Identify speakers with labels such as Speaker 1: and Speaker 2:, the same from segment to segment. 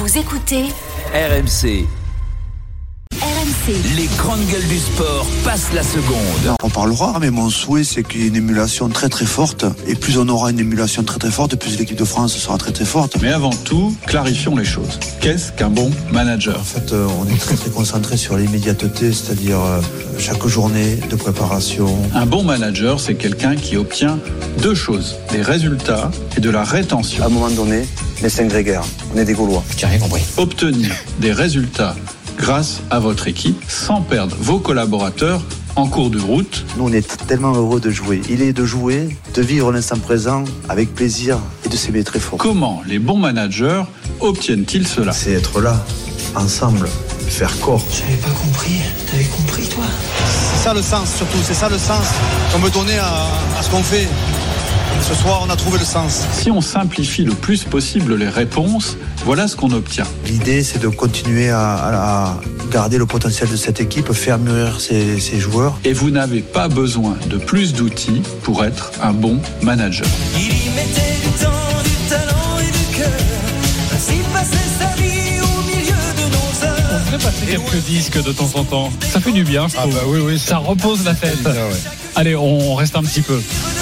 Speaker 1: Vous écoutez
Speaker 2: RMC.
Speaker 1: RMC.
Speaker 2: Les grandes gueules du sport passent la seconde.
Speaker 3: On parlera, mais mon souhait, c'est qu'il y ait une émulation très très forte. Et plus on aura une émulation très très forte, plus l'équipe de France sera très très forte.
Speaker 4: Mais avant tout, clarifions les choses. Qu'est-ce qu'un bon manager ?
Speaker 3: En fait, on est très très concentré sur l'immédiateté, c'est-à-dire chaque journée de préparation.
Speaker 4: Un bon manager, c'est quelqu'un qui obtient deux choses, des résultats et de la rétention.
Speaker 3: À un moment donné, les cinq grégaires, on est des Gaulois.
Speaker 5: J'ai rien compris.
Speaker 4: Obtenir des résultats grâce à votre équipe sans perdre vos collaborateurs en cours de route.
Speaker 3: Nous, on est tellement heureux de jouer. Il est de jouer, de vivre l'instant présent avec plaisir et de s'aimer très fort.
Speaker 4: Comment les bons managers obtiennent-ils cela ?
Speaker 3: C'est être là, ensemble, faire corps.
Speaker 5: J'avais pas compris. T'avais compris, toi ?
Speaker 6: C'est ça le sens, surtout. C'est ça le sens qu'on veut donner à ce qu'on fait. Ce soir, on a trouvé le sens.
Speaker 4: Si on simplifie le plus possible les réponses, voilà ce qu'on obtient.
Speaker 3: L'idée, c'est de continuer à garder le potentiel de cette équipe, faire mûrir ses joueurs.
Speaker 4: Et vous n'avez pas besoin de plus d'outils pour être un bon manager.
Speaker 7: Il y mettait du temps, du talent et du cœur. Ainsi passait sa vie au milieu de nos heures.
Speaker 8: On devrait passer quelques disques de temps en temps. Ça fait du bien, je trouve.
Speaker 9: Oui,
Speaker 8: ça repose la tête.
Speaker 9: Ouais.
Speaker 8: Allez, on reste un petit peu.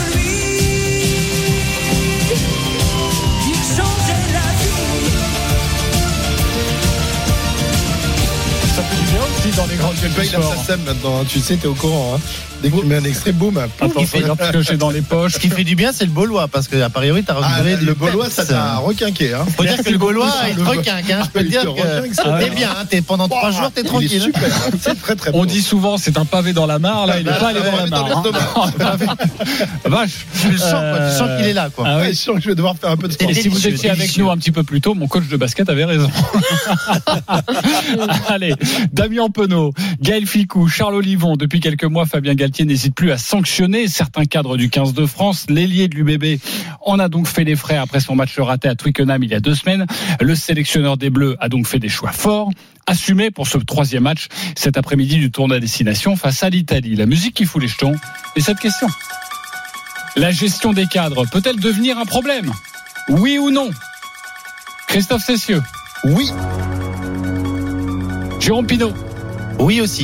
Speaker 8: Ça fait du bien aussi dans les grandes gueules du
Speaker 9: paye la
Speaker 8: sport.
Speaker 9: SACEM maintenant, tu sais, t'es au courant. Dès que tu mets un extrait, boum.
Speaker 8: Attends, faut bien piocher dans les poches.
Speaker 5: Ce qui fait du bien, c'est le Gaulois, parce que, a priori, t'as retrouvé
Speaker 9: le Gaulois, ça t'a requinqué.
Speaker 5: Faut dire que le Gaulois, il te requinque. Je peux te dire que t'es bien. Pendant 3 jours, t'es tranquille.
Speaker 9: Il est super. C'est très très bon.
Speaker 8: On dit souvent c'est un pavé dans la mare, là il n'est pas allé dans la mare. Vache.
Speaker 5: Tu sens qu'il est là, quoi.
Speaker 8: Ah
Speaker 9: Ouais,
Speaker 8: oui.
Speaker 9: je sens que je vais devoir faire un peu de sport.
Speaker 8: Et si vous étiez avec nous un petit peu plus tôt, mon coach de basket avait raison. Allez, Damien Penaud, Gaël Ficou, Charles Olivon. Depuis quelques mois, Fabien Galtier n'hésite plus à sanctionner certains cadres du 15 de France. L'ailier de l'UBB en a donc fait les frais après son match raté à Twickenham il y a 2 semaines. Le sélectionneur des Bleus a donc fait des choix forts, assumés pour ce 3e match cet après-midi du tournoi à destination face à l'Italie. La musique qui fout les jetons et cette question. La gestion des cadres peut-elle devenir un problème ? Oui ou non ? Christophe Cessieux.
Speaker 9: Oui.
Speaker 8: Jérôme Pinault.
Speaker 5: Oui aussi.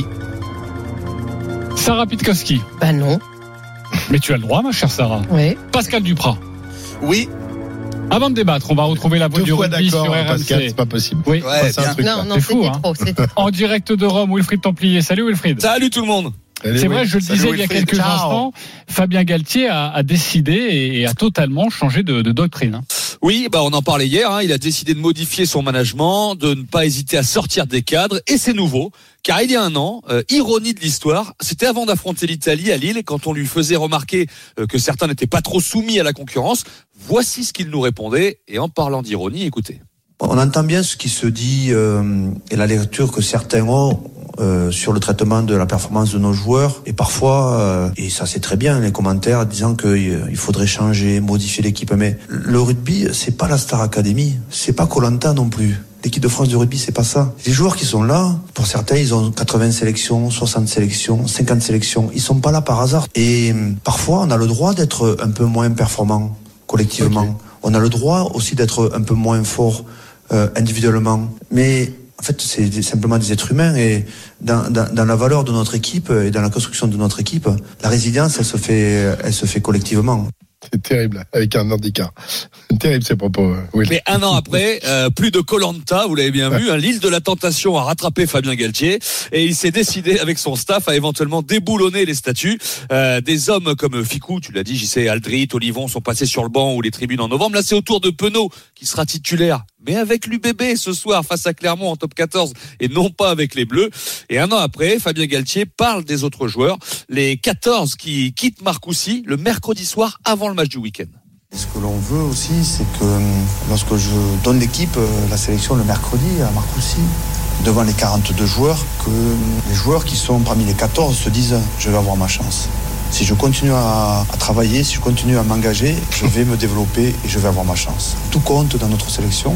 Speaker 8: Sarah Pitkowski.
Speaker 10: Bah non.
Speaker 8: Mais tu as le droit, ma chère Sarah.
Speaker 10: Oui.
Speaker 8: Pascal Duprat.
Speaker 6: Oui.
Speaker 8: Avant de débattre, on va retrouver la voix
Speaker 9: 2
Speaker 8: du
Speaker 9: fois
Speaker 8: rugby
Speaker 9: d'accord,
Speaker 8: sur RMC.
Speaker 9: Pascal, c'est pas possible.
Speaker 8: Oui.
Speaker 6: Ouais,
Speaker 9: C'est un truc.
Speaker 10: Non,
Speaker 8: C'est fou,
Speaker 10: c'était
Speaker 8: hein.
Speaker 10: trop. C'était trop.
Speaker 8: En direct de Rome, Wilfried Templier. Salut Wilfried.
Speaker 6: Salut tout le monde.
Speaker 9: Allez,
Speaker 8: C'est
Speaker 9: oui.
Speaker 8: vrai, je le
Speaker 9: Salut,
Speaker 8: disais il y a
Speaker 9: Wilfried.
Speaker 8: quelques instants, Fabien Galtier a décidé et a totalement changé de doctrine. Hein.
Speaker 11: Oui, on en parlait hier, il a décidé de modifier son management, de ne pas hésiter à sortir des cadres, et c'est nouveau, car il y a un an, ironie de l'histoire, c'était avant d'affronter l'Italie à Lille, quand on lui faisait remarquer que certains n'étaient pas trop soumis à la concurrence. Voici ce qu'il nous répondait, et en parlant d'ironie, écoutez.
Speaker 3: On entend bien ce qui se dit et la lecture que certains ont sur le traitement de la performance de nos joueurs. Et parfois, et ça c'est très bien, les commentaires disant qu'il faudrait changer, modifier l'équipe. Mais le rugby, c'est pas la Star Academy, c'est pas Koh-Lanta non plus. L'équipe de France du rugby, c'est pas ça. Les joueurs qui sont là, pour certains, ils ont 80 sélections, 60 sélections, 50 sélections. Ils sont pas là par hasard. Et parfois, on a le droit d'être un peu moins performant collectivement. Okay. On a le droit aussi d'être un peu moins fort individuellement. Mais en fait, c'est simplement des êtres humains, et dans la valeur de notre équipe et dans la construction de notre équipe, la résilience, elle se fait collectivement.
Speaker 9: C'est terrible, avec un handicap. Terrible ces propos. Oui.
Speaker 11: Mais un an après, plus de Koh-Lanta, vous l'avez bien vu, l'île de la tentation a rattrapé Fabien Galtier, et il s'est décidé avec son staff à éventuellement déboulonner les statuts. Des hommes comme Ficou, tu l'as dit, JC, Aldrit, Olivon sont passés sur le banc ou les tribunes en novembre. Là, c'est au tour de Penaud qui sera titulaire, mais avec l'UBB ce soir face à Clermont en top 14 et non pas avec les Bleus. Et un an après, Fabien Galtier parle des autres joueurs, les 14 qui quittent Marcoussis le mercredi soir avant le match du week-end.
Speaker 3: Ce que l'on veut aussi, c'est que lorsque je donne l'équipe, la sélection le mercredi à Marcoussis, devant les 42 joueurs, que les joueurs qui sont parmi les 14 se disent « je vais avoir ma chance ». Si je continue à travailler, si je continue à m'engager, je vais me développer et je vais avoir ma chance. Tout compte dans notre sélection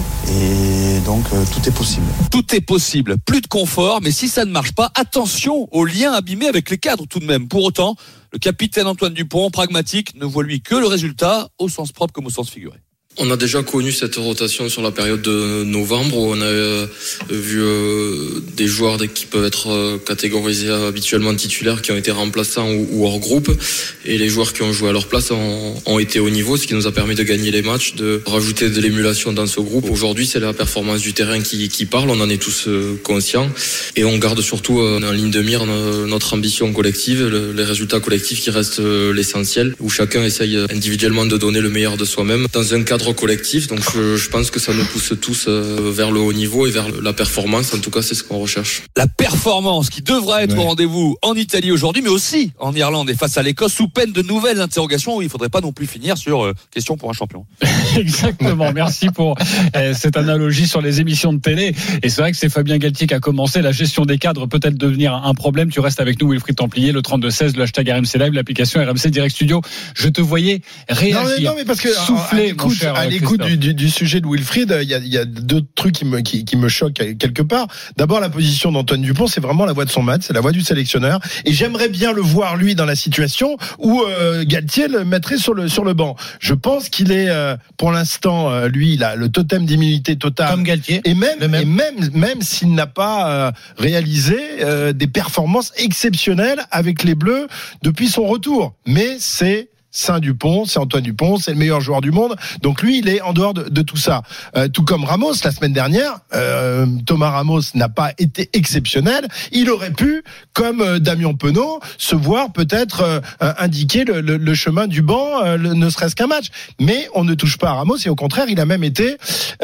Speaker 3: et donc tout est possible.
Speaker 11: Tout est possible, plus de confort, mais si ça ne marche pas, attention aux liens abîmés avec les cadres tout de même. Pour autant, le capitaine Antoine Dupont, pragmatique, ne voit lui que le résultat, au sens propre comme au sens figuré.
Speaker 10: On a déjà connu cette rotation sur la période de novembre où on a vu des joueurs qui peuvent être catégorisés habituellement titulaires qui ont été remplaçants ou hors groupe, et les joueurs qui ont joué à leur place ont été au niveau, ce qui nous a permis de gagner les matchs, de rajouter de l'émulation dans ce groupe. Aujourd'hui, c'est la performance du terrain qui parle, on en est tous conscients, et on garde surtout en ligne de mire notre ambition collective, les résultats collectifs qui restent l'essentiel, où chacun essaye individuellement de donner le meilleur de soi-même dans un cadre collectif. Donc je pense que ça nous pousse tous vers le haut niveau et vers la performance. En tout cas, c'est ce qu'on recherche.
Speaker 11: La performance qui devra être au rendez-vous en Italie aujourd'hui, mais aussi en Irlande et face à l'Écosse, sous peine de nouvelles interrogations où il ne faudrait pas non plus finir sur question pour un champion.
Speaker 8: Exactement. Merci pour cette analogie sur les émissions de télé. Et c'est vrai que c'est Fabien Galtier qui a commencé. La gestion des cadres peut-être devenir un problème. Tu restes avec nous, Wilfried Templier, le 32-16, le hashtag RMC Live, l'application RMC Direct Studio. Je te voyais réagir.
Speaker 9: Non, mais parce que
Speaker 8: souffler,
Speaker 9: à l'écoute du sujet de Wilfried, il y a deux trucs qui me choquent quelque part. D'abord, la position d'Antoine Dupont, c'est vraiment la voix de son maître, c'est la voix du sélectionneur. Et j'aimerais bien le voir, lui, dans la situation où Galtier le mettrait sur le banc. Je pense qu'il est, pour l'instant, lui, il a le totem d'immunité totale.
Speaker 5: Comme Galtier.
Speaker 9: Et même s'il n'a pas réalisé des performances exceptionnelles avec les Bleus depuis son retour. Mais c'est Dupont, c'est Antoine Dupont, c'est le meilleur joueur du monde. Donc lui, il est en dehors de tout ça. Tout comme Ramos, la semaine dernière, Thomas Ramos n'a pas été exceptionnel. Il aurait pu, comme Damien Penaud, se voir peut-être indiquer le chemin du banc, ne serait-ce qu'un match. Mais on ne touche pas à Ramos et au contraire, il a même été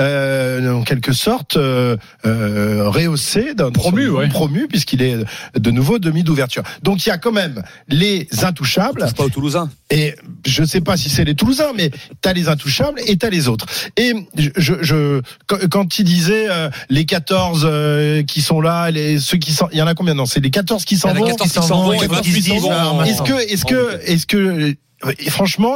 Speaker 9: en quelque sorte rehaussé, promu puisqu'il est de nouveau demi d'ouverture. Donc il y a quand même les intouchables.
Speaker 11: C'est pas aux Toulousains.
Speaker 9: Et je sais pas si c'est les Toulousains, mais t'as les intouchables et t'as les autres. Et quand il disait les 14 qui sont là, ceux qui sont, il y en a combien? Non, c'est les 14 qui s'en vont.
Speaker 11: Les 14 qui s'en vont et 28 qui vont.
Speaker 9: Est-ce que et franchement,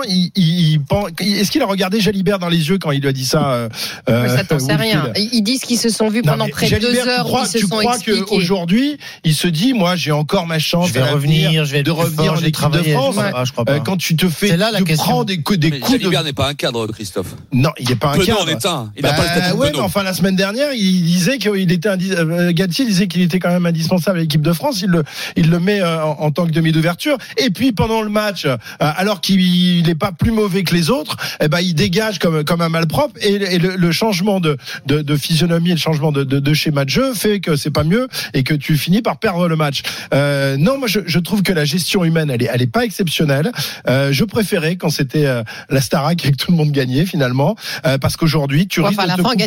Speaker 9: est-ce qu'il a regardé Jalibert dans les yeux quand il lui a dit ça?
Speaker 12: Ça t'en sait rien. Ils disent qu'ils se sont vus pendant près de 2 heures.
Speaker 9: Tu crois qu'aujourd'hui, il se dit, moi, j'ai encore ma chance
Speaker 5: de revenir
Speaker 9: en équipe de France.
Speaker 5: Je crois pas.
Speaker 9: Quand tu te fais, tu prends des coups
Speaker 11: Jalibert n'est pas un cadre, Christophe.
Speaker 9: Non, il n'est pas un cadre.
Speaker 11: Penaud en est un. Il n'a pas le statut de Penaud.
Speaker 9: Mais enfin, la semaine dernière, il disait qu'il était Galtier disait qu'il était quand même indispensable à l'équipe de France. Il le met en tant que demi d'ouverture. Et puis, pendant le match, alors qu'il n'est pas plus mauvais que les autres, il dégage comme un malpropre, et le changement de physionomie et le changement de schéma de jeu fait que c'est pas mieux et que tu finis par perdre le match. Non, moi je trouve que la gestion humaine elle est pas exceptionnelle. Je préférais quand c'était la Starac et que tout le monde gagnait finalement, parce qu'aujourd'hui tu risques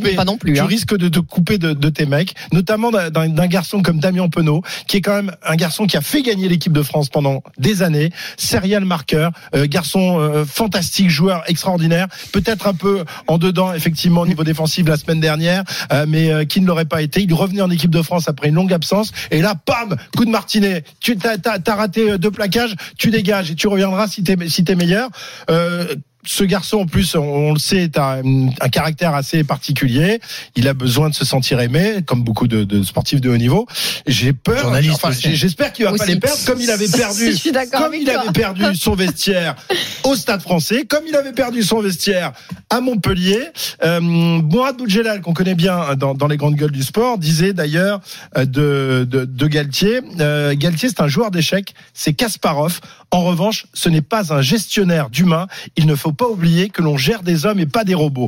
Speaker 9: de te couper de tes mecs, notamment d'un garçon comme Damien Penaud, qui est quand même un garçon qui a fait gagner l'équipe de France pendant des années, serial marqueur, garçon fantastique, joueur extraordinaire, peut-être un peu en dedans effectivement au niveau défensif la semaine dernière, mais qui ne l'aurait pas été. Il revenait en équipe de France après une longue absence, et là, bam, coup de martinet, tu t'as raté 2 plaquages, tu dégages et tu reviendras si t'es meilleur. Ce garçon, en plus, on le sait, a un caractère assez particulier. Il a besoin de se sentir aimé, comme beaucoup de sportifs de haut niveau. J'ai peur. J'espère qu'il va pas les perdre, comme il avait perdu son vestiaire au Stade Français, comme il avait perdu son vestiaire à Montpellier. Mourad Boudjelal, qu'on connaît bien dans les grandes gueules du sport, disait d'ailleurs de Galtier. Galtier, c'est un joueur d'échecs, c'est Kasparov. En revanche, ce n'est pas un gestionnaire d'humains. Il ne faut pas oublier que l'on gère des hommes et pas des robots.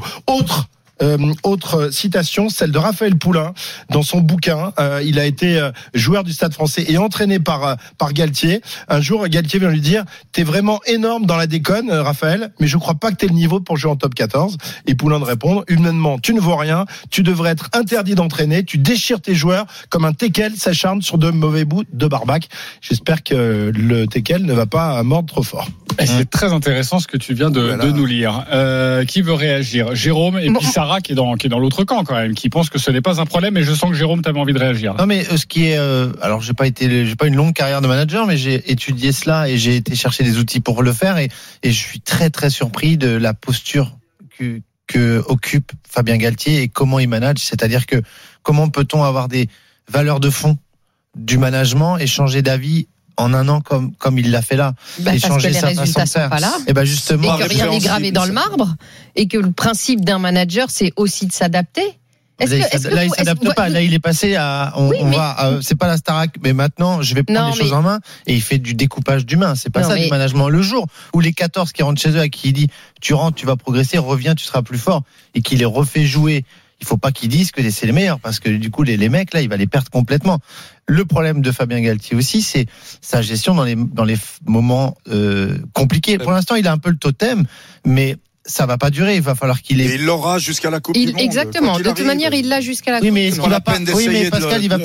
Speaker 9: Autre citation, celle de Raphaël Poulain dans son bouquin. Il a été joueur du Stade Français et entraîné par Galtier. Un jour, Galtier vient lui dire: t'es vraiment énorme dans la déconne, Raphaël, mais je crois pas que t'aies le niveau pour jouer en top 14. Et Poulain de répondre: humainement, tu ne vaux rien, tu devrais être interdit d'entraîner, tu déchires tes joueurs comme un teckel s'acharne sur de mauvais bouts de barbac. J'espère que le teckel ne va pas mordre trop fort.
Speaker 8: Et c'est très intéressant ce que tu viens de nous lire. Qui veut réagir? Jérôme, et puis Sarah qui est dans l'autre camp quand même, qui pense que ce n'est pas un problème, et je sens que Jérôme, t'avais envie de réagir.
Speaker 5: Non, mais ce qui est, alors j'ai pas une longue carrière de manager, mais j'ai étudié cela et j'ai été chercher des outils pour le faire, et je suis très très surpris de la posture que occupe Fabien Galtier et comment il manage. C'est-à-dire que comment peut-on avoir des valeurs de fond du management et changer d'avis en un an comme il l'a fait là.
Speaker 12: Parce que les résultats sont pas là.
Speaker 5: Et ben justement,
Speaker 12: et que rien n'est gravé dans le marbre, et que le principe d'un manager, c'est aussi de s'adapter.
Speaker 5: Là, il s'adapte pas. Là, il est passé à. C'est pas la Starac, mais maintenant, je vais prendre les choses en main. Et il fait du découpage d'humains. C'est pas du management. Le jour où les 14 qui rentrent chez eux, à qui il dit, tu rentres, tu vas progresser, reviens, tu seras plus fort, et qu'il les refait jouer. Il faut pas qu'ils disent que c'est les meilleurs, parce que du coup, les mecs là, il va les perdre complètement. Le problème de Fabien Galtier aussi, c'est sa gestion dans les moments compliqués. Pour l'instant, il a un peu le totem, mais ça va pas durer. Il va falloir qu'il ait.
Speaker 13: Et il l'aura jusqu'à la Coupe du Monde.
Speaker 12: Exactement. De toute manière, il l'a jusqu'à la Coupe.
Speaker 5: Oui, mais est-ce qu'il va pas. Oui, mais Pascal, il va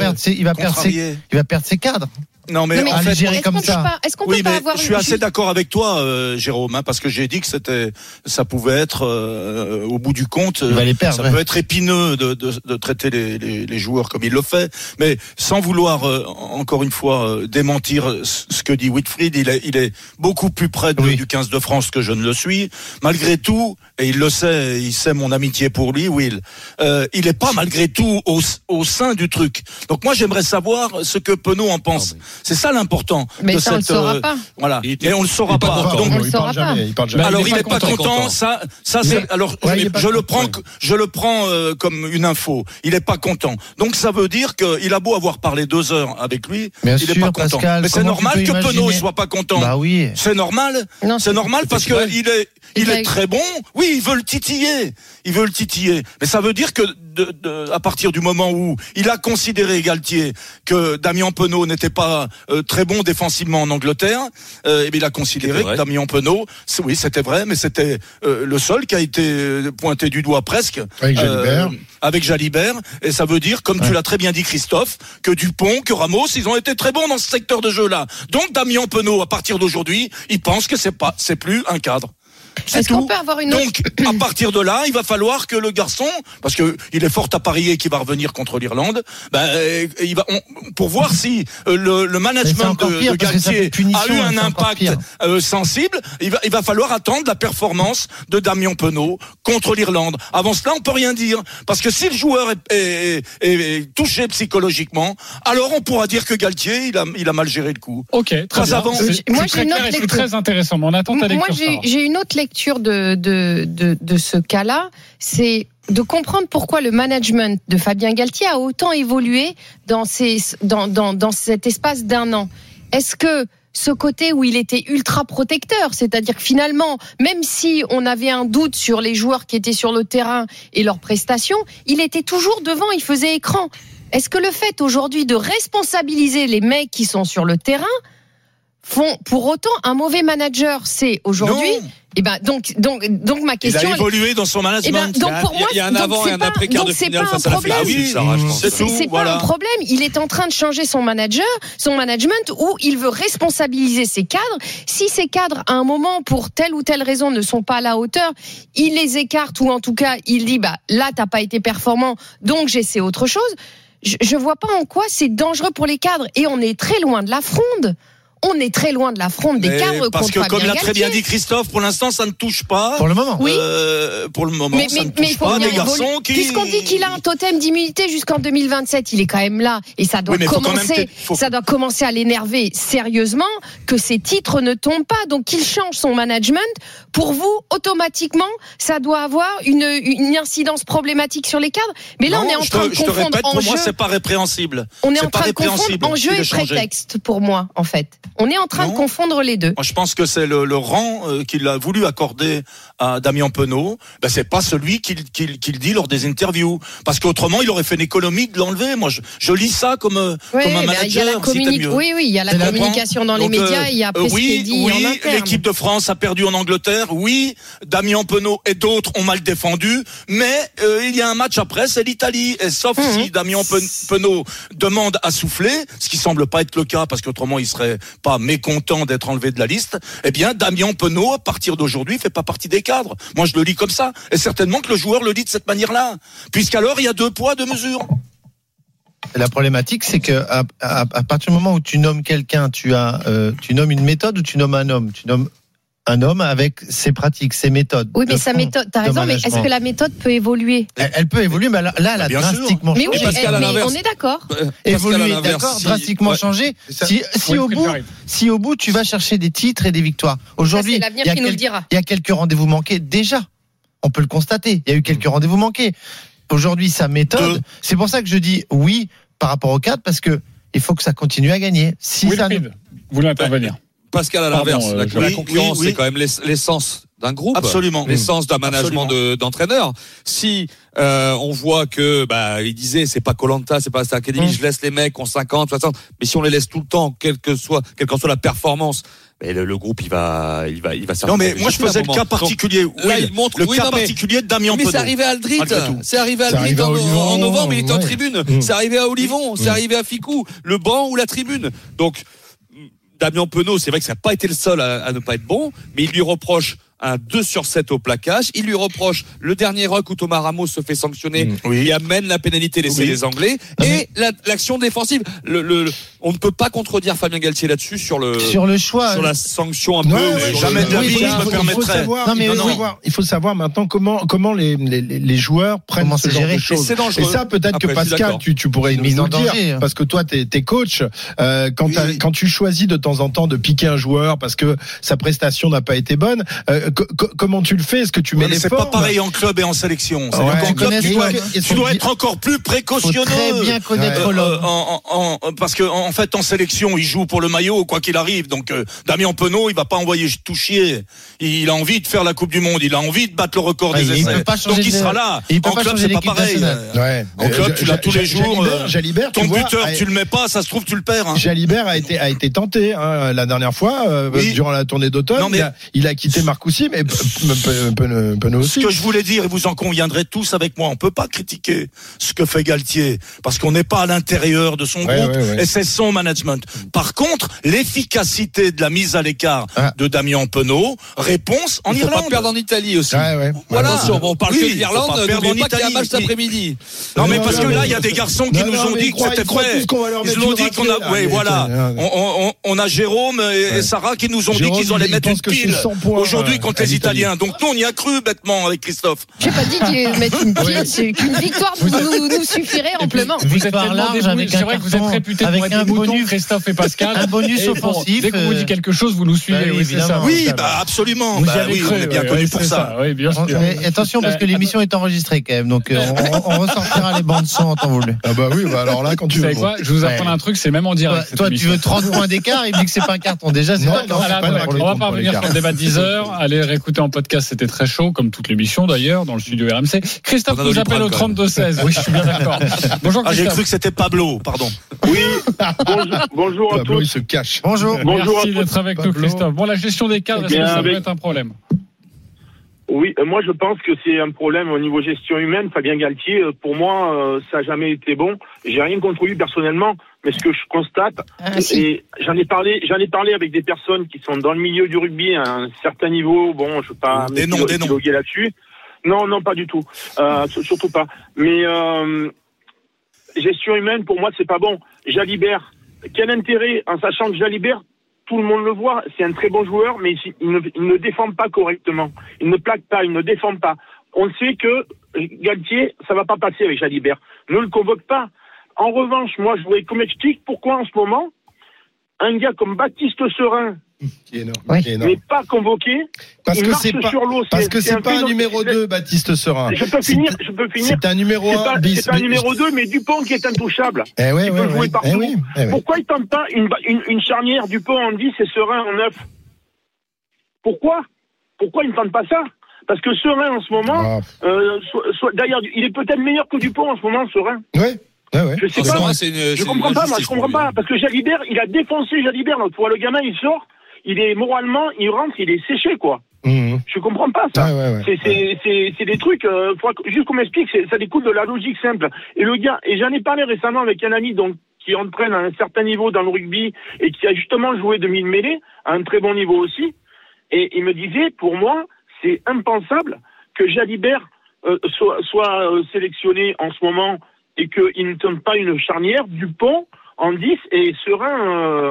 Speaker 5: perdre ses cadres.
Speaker 13: Non, mais
Speaker 5: en fait, gérer comme ça.
Speaker 12: Est-ce qu'on peut pas avoir
Speaker 13: je suis assez d'accord avec toi, Jérôme, parce que j'ai dit que ça pouvait être, au bout du compte, ça peut être épineux de traiter les joueurs comme il le fait, mais sans vouloir, encore une fois, démentir ce que dit Wilfried, il est beaucoup plus près du 15 de France que je ne le suis. Malgré tout, et il le sait, il sait mon amitié pour lui, Will, il est pas malgré tout au sein du truc. Donc moi, j'aimerais savoir ce que Penaud en pense. C'est ça l'important.
Speaker 12: Mais ça, on le saura pas.
Speaker 13: Voilà. Et on le saura pas.
Speaker 12: Donc, il parle jamais.
Speaker 13: Alors, il n'est pas content. Ça, c'est, alors, je le prends comme une info. Il n'est pas content. Donc, ça veut dire qu'il a beau avoir parlé 2 heures avec lui, il n'est pas content.
Speaker 5: Pascal,
Speaker 13: mais c'est normal que Penaud ne soit pas content.
Speaker 5: Bah oui.
Speaker 13: C'est normal.
Speaker 12: Non,
Speaker 13: c'est normal parce que il est très bon. Oui, il veut le titiller. Mais ça veut dire que à partir du moment où il a considéré Galtier que Damien Penaud n'était pas très bon défensivement en Angleterre, et bien il a considéré que Damien Penaud, oui c'était vrai, mais c'était le seul qui a été pointé du doigt presque avec Jalibert, et ça veut dire, comme tu l'as très bien dit Christophe, que Dupont, que Ramos, ils ont été très bons dans ce secteur de jeu là. Donc Damien Penaud, à partir d'aujourd'hui, il pense que c'est plus un cadre.
Speaker 12: Est-ce qu'on peut avoir une autre...
Speaker 13: Donc, à partir de là, il va falloir que le garçon, parce que il est fort à parier qu'il va revenir contre l'Irlande, pour voir si le management de Galtier a eu un impact sensible, il va falloir attendre la performance de Damien Penaud contre l'Irlande. Avant cela, on peut rien dire, parce que si le joueur est touché psychologiquement, alors on pourra dire que Galtier, il a mal géré le coup.
Speaker 8: Ok, très bien.
Speaker 12: Moi, j'ai une autre
Speaker 8: lecture. C'est très intéressant, mais on attend ta lecture.
Speaker 12: Moi, j'ai une autre lecture de ce cas-là, c'est de comprendre pourquoi le management de Fabien Galtier a autant évolué dans cet espace d'1 an. Est-ce que ce côté où il était ultra protecteur, c'est-à-dire que finalement, même si on avait un doute sur les joueurs qui étaient sur le terrain et leurs prestations, il était toujours devant, il faisait écran. Est-ce que le fait aujourd'hui de responsabiliser les mecs qui sont sur le terrain font pour autant un mauvais manager? C'est aujourd'hui. Et ben donc ma question.
Speaker 13: Il a évolué dans son management.
Speaker 12: Donc pour moi,
Speaker 11: il y a un avant et un après quart de finale face à la France.
Speaker 12: C'est pas un problème. Il est en train de changer son management, où il veut responsabiliser ses cadres. Si ces cadres, à un moment, pour telle ou telle raison, ne sont pas à la hauteur, il les écarte, ou en tout cas, il dit là, t'as pas été performant, donc j'essaie autre chose. Je vois pas en quoi c'est dangereux pour les cadres. Et on est très loin de la fronde. On est très loin de la fronde des cadres
Speaker 13: parce
Speaker 12: contre
Speaker 13: que, comme l'a
Speaker 12: Galtier.
Speaker 13: très bien dit Christophe, pour l'instant, ça ne touche pas.
Speaker 5: Pour le moment.
Speaker 12: Oui.
Speaker 13: Pour le moment, ça ne touche pas des garçons qui...
Speaker 12: Puisqu'on dit qu'il a un totem d'immunité jusqu'en 2027, il est quand même là. Et ça doit commencer à l'énerver sérieusement que ces titres ne tombent pas. Donc, qu'il change son management. Pour vous, automatiquement, ça doit avoir une incidence problématique sur les cadres. Mais là, on est en train de confondre
Speaker 13: répète,
Speaker 12: enjeu.
Speaker 13: pour moi, c'est pas répréhensible.
Speaker 12: On est en train de confondre enjeu et prétexte, pour moi, en fait. On est en train de confondre les deux.
Speaker 13: Moi, je pense que c'est le rang qu'il a voulu accorder à Damien Penaud. C'est pas celui qu'il dit lors des interviews. Parce qu'autrement, il aurait fait une économie de l'enlever. Moi, je lis ça comme un manager.
Speaker 12: Il y a la il y a la communication dans les médias. Il y a après ce qui est dit en interne.
Speaker 13: L'équipe de France a perdu en Angleterre. Oui, Damien Penaud et d'autres ont mal défendu. Mais il y a un match après, c'est l'Italie. Et sauf si Damien Penaud demande à souffler, ce qui semble pas être le cas, parce qu'autrement, il serait pas mécontent d'être enlevé de la liste, eh bien Damien Penaud, à partir d'aujourd'hui, fait pas partie des cadres. Moi, je le lis comme ça. Et certainement que le joueur le lit de cette manière-là. Puisqu'alors, il y a 2 poids, 2 mesures.
Speaker 5: La problématique, c'est que à partir du moment où tu nommes quelqu'un, tu nommes une méthode ou tu nommes un homme. Tu nommes un homme avec ses pratiques, ses méthodes.
Speaker 12: Oui, mais sa méthode, t'as raison, mais est-ce que la méthode peut évoluer?
Speaker 5: Elle peut évoluer, mais là, elle a drastiquement changé.
Speaker 12: Mais oui, mais on est d'accord.
Speaker 5: Évoluer, d'accord, drastiquement changé. Si au bout, tu vas chercher des titres et des victoires. Aujourd'hui,
Speaker 12: ça, c'est l'avenir qui nous le dira.
Speaker 5: Il y a quelques rendez-vous manqués déjà. On peut le constater. Il y a eu quelques rendez-vous manqués. Aujourd'hui, sa méthode, c'est pour ça que je dis oui par rapport au cadre, parce que il faut que ça continue à gagner. Si ça
Speaker 8: vous voulez intervenir?
Speaker 11: Pascal, à l'inverse, la concurrence, c'est quand même l'essence d'un groupe,
Speaker 13: absolument,
Speaker 11: l'essence d'un management d'entraîneur. Si on voit que, il disait, c'est pas Koh-Lanta, c'est pas Star Academy, je laisse les mecs qui ont 50, 60, mais si on les laisse tout le temps, quelle qu'en soit la performance, le groupe il va
Speaker 13: Non, mais moi je faisais le cas particulier.
Speaker 11: Donc, là, il montre
Speaker 13: le cas particulier de Damien Penaud.
Speaker 11: Mais c'est arrivé à Aldrit. C'est arrivé à Aldrit en novembre, il était en tribune. C'est arrivé à Olivon, c'est arrivé à Ficou, le banc ou la tribune. Donc Damien Penaud, c'est vrai que ça n'a pas été le seul à ne pas être bon, mais il lui reproche un 2/7 au plaquage. Il lui reproche le dernier rock où Thomas Ramos se fait sanctionner, qui amène la pénalité laissée les Anglais, et l'action défensive. On ne peut pas contredire Fabien Galtier là-dessus sur le choix, sur la sanction un peu.
Speaker 13: Jamais de la vie, je me permettrais.
Speaker 9: Il faut savoir maintenant comment les joueurs prennent ce genre de choses. Et ça, peut-être que Pascal, tu pourrais nous le dire, parce que toi, t'es coach. Quand tu choisis de temps en temps de piquer un joueur parce que sa prestation n'a pas été bonne, comment tu le fais? Est-ce que tu mets les formes?
Speaker 13: C'est pas pareil en club et en sélection. En club, tu dois être encore plus précautionneux.
Speaker 5: Faut très bien connaître l'homme.
Speaker 13: Parce que en fait, en sélection, il joue pour le maillot quoi qu'il arrive. Donc Damien Penaud, il va pas envoyer tout chier. Il a envie de faire la Coupe du Monde. Il a envie de battre le record des essais. Donc il sera là. En club, c'est pas pareil. En club, tu l'as tous les jours.
Speaker 9: Jalibert,
Speaker 13: ton buteur, tu le mets pas, ça se trouve, tu le perds.
Speaker 9: Jalibert a été tenté la dernière fois durant la tournée d'automne. Il a quitté Marcoussis, mais Penaud aussi.
Speaker 13: Ce que je voulais dire, et vous en conviendrez tous avec moi, on peut pas critiquer ce que fait Galtier, parce qu'on n'est pas à l'intérieur de son groupe, et c'est son management. Par contre, l'efficacité de la mise à l'écart de Damien Penaud, réponse en Irlande.
Speaker 11: Il faut pas perdre en Italie aussi. Voilà, on parle que de l'Irlande, n'oubliez pas qu'il y a un match cet après-midi.
Speaker 13: Non, mais parce que là, il y a des garçons qui nous ont dit que c'était vrai. Ils nous ont dit qu'on a, voilà. On a Jérôme et Sarah qui nous ont dit qu'ils allaient mettre une pile aujourd'hui contre les Italiens. Donc nous, on y a cru bêtement avec Christophe.
Speaker 12: J'ai pas dit de mettre une pile, c'est qu'une victoire nous suffirait amplement.
Speaker 8: Vous êtes large avec c'est vrai que vous êtes réputés pour être des moutons, Christophe et Pascal.
Speaker 5: Un bonus offensif.
Speaker 8: Dès qu'on vous dit quelque chose, vous nous suivez.
Speaker 5: Oui, c'est ça.
Speaker 13: Oui, absolument. Oui, on est bien connus pour ça.
Speaker 8: Oui, bien sûr.
Speaker 5: Attention, parce que l'émission est enregistrée quand même. Donc on ressortira les bandes son en temps voulu.
Speaker 9: Ah bah oui, alors là, quand tu veux.
Speaker 8: Vous savez quoi? Je vous apprends un truc, c'est même en direct.
Speaker 5: Toi, tu veux 30 points d'écart, il dit que c'est pas un carton. Déjà, c'est pas
Speaker 8: on va pas revenir sur le débat de 10h. Allez réécouter en podcast, c'était très chaud, comme toute l'émission d'ailleurs, dans le studio RMC. Christophe nous appelle au 32-16. Oui, je suis bien d'accord. Bonjour Christophe.
Speaker 13: J'ai cru que c'était Pablo, pardon.
Speaker 14: Oui, bonjour à
Speaker 9: Pablo,
Speaker 14: tous.
Speaker 9: il se cache.
Speaker 5: Bonjour.
Speaker 8: Merci d'être avec nous, Christophe. Bon, la gestion des cadres, est-ce que ça peut être un problème?
Speaker 14: Oui, moi je pense que c'est un problème au niveau gestion humaine. Fabien Galtier, pour moi, ça n'a jamais été bon. J'ai rien contre lui personnellement, mais ce que je constate, et j'en ai parlé avec des personnes qui sont dans le milieu du rugby à un certain niveau. Bon, je ne veux pas m'épiloguer là-dessus. Non, pas du tout. Surtout pas. Mais gestion humaine, pour moi, c'est pas bon. Jalibert, quel intérêt, en sachant que Jalibert, tout le monde le voit, c'est un très bon joueur, mais il ne défend pas correctement. Il ne plaque pas, il ne défend pas. On sait que Galtier, ça va pas passer avec Jalibert. Ne le convoque pas. En revanche, moi, je voudrais qu'on m'explique pourquoi en ce moment, un gars comme Baptiste Serin,
Speaker 9: qui est énorme,
Speaker 14: n'est pas convoqué.
Speaker 9: Parce que c'est pas un numéro 2, Baptiste Serin.
Speaker 14: Je peux finir.
Speaker 9: C'est un numéro 1 bis.
Speaker 14: C'est un numéro 2, mais Dupont qui est intouchable.
Speaker 9: Il peut
Speaker 14: jouer partout. Pourquoi il tente pas une charnière Dupont en 10 et Serin en 9? Pourquoi il ne tente pas ça? Parce que Serin en ce moment, d'ailleurs, il est peut-être meilleur que Dupont en ce moment, Serin. Je sais pas. Je comprends pas, moi, je comprends pas. Parce que Jalibert, il a défoncé Jalibert l'autre fois. Le gamin, il sort, il est moralement, il rentre, il est séché, quoi. Je comprends pas ça. C'est des trucs, juste qu'on m'explique, ça découle de la logique simple. Et le gars, et j'en ai parlé récemment avec un ami, donc, qui entraîne à un certain niveau dans le rugby et qui a justement joué demi-mêlée, à un très bon niveau aussi. Et il me disait, pour moi, c'est impensable que Jalibert soit sélectionné en ce moment et qu'il ne tente pas une charnière, Dupont en 10 et Serin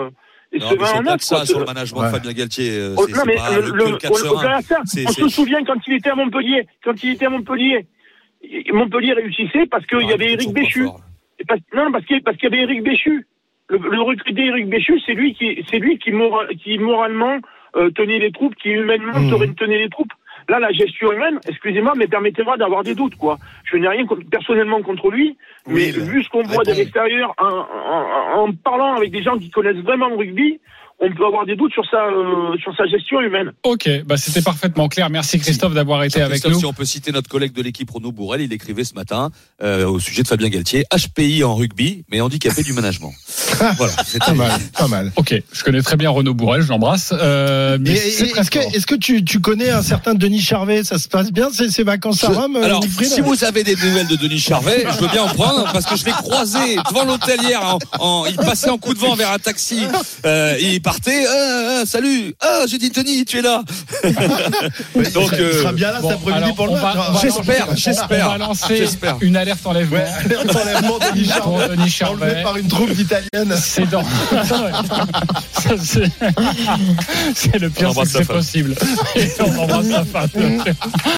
Speaker 14: et
Speaker 11: Non,
Speaker 14: serein
Speaker 11: mais c'est
Speaker 14: en
Speaker 11: au-delà
Speaker 14: 9.
Speaker 11: de ça,
Speaker 14: quoi.
Speaker 11: sur le management de Fabien Galtier.
Speaker 14: Oh,
Speaker 11: C'est
Speaker 14: non, mais
Speaker 11: pas le 4
Speaker 14: au-delà de ça,
Speaker 11: C'est-
Speaker 14: on se souvient quand il était à Montpellier. Montpellier réussissait parce qu'il y avait Éric Béchu. Parce qu'il y avait Éric Béchu. Le recruté Éric Béchu, c'est lui qui moralement tenait les troupes, qui humainement tenait les troupes. Là, la gestion humaine, excusez-moi, mais permettez-moi d'avoir des doutes, quoi. Je n'ai rien personnellement contre lui, mais vu ce qu'on voit de l'extérieur, en parlant avec des gens qui connaissent vraiment le rugby, on peut avoir des doutes sur sa gestion humaine.
Speaker 8: Ok, bah c'était parfaitement clair. Merci Christophe d'avoir été avec nous.
Speaker 11: Si on peut citer notre collègue de l'équipe Renaud Bourrel, il écrivait ce matin au sujet de Fabien Galtier, HPI en rugby, mais handicapé du management. Voilà, c'est
Speaker 9: pas mal.
Speaker 8: Ok, je connais très bien Renaud Bourrel, je l'embrasse.
Speaker 9: Est-ce que tu connais un certain Denis Charvet? Ça se passe bien ces vacances à Rome?
Speaker 11: Alors, si vous avez des nouvelles de Denis Charvet, je veux bien en prendre parce que je l'ai croisé devant l'hôtel hier. Il passait en coup de vent vers un taxi. Il partait. Salut. J'ai dit Denis, tu es là.
Speaker 9: Donc, il sera bien là cet après-midi pour le match.
Speaker 11: J'espère.
Speaker 8: On va lancer une alerte enlèvement.
Speaker 9: Alerte enlèvement Denis Charvet. Enlevé par une troupe italienne.
Speaker 8: C'est dans. C'est le pire, c'est possible. Et on embrasse sa femme.